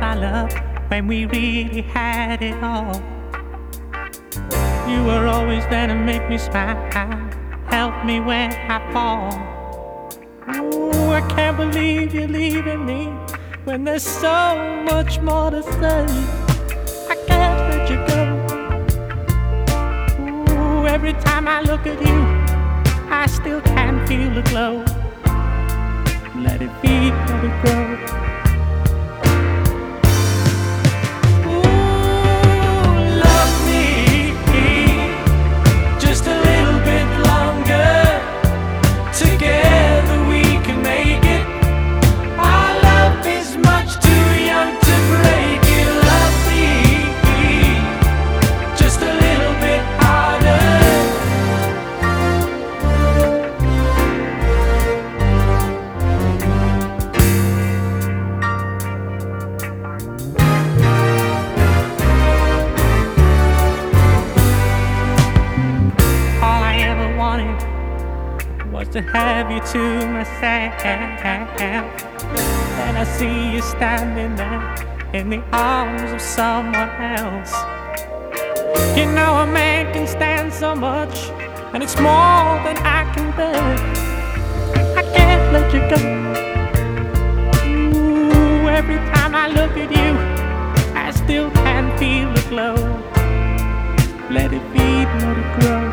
our love when we really had it all. You were always there to make me smile, help me when I fall. Ooh, I can't believe you're leaving me when there's so much more to say. I can't let you go. Ooh, every time I look at you, I still can feel the glow. Let it be, let it grow. Was to have you to myself, and I see you standing there in the arms of someone else. You know a man can stand so much, and it's more than I can bear. I can't let you go. Ooh, every time I look at you, I still can feel the glow. Let it be, let it grow.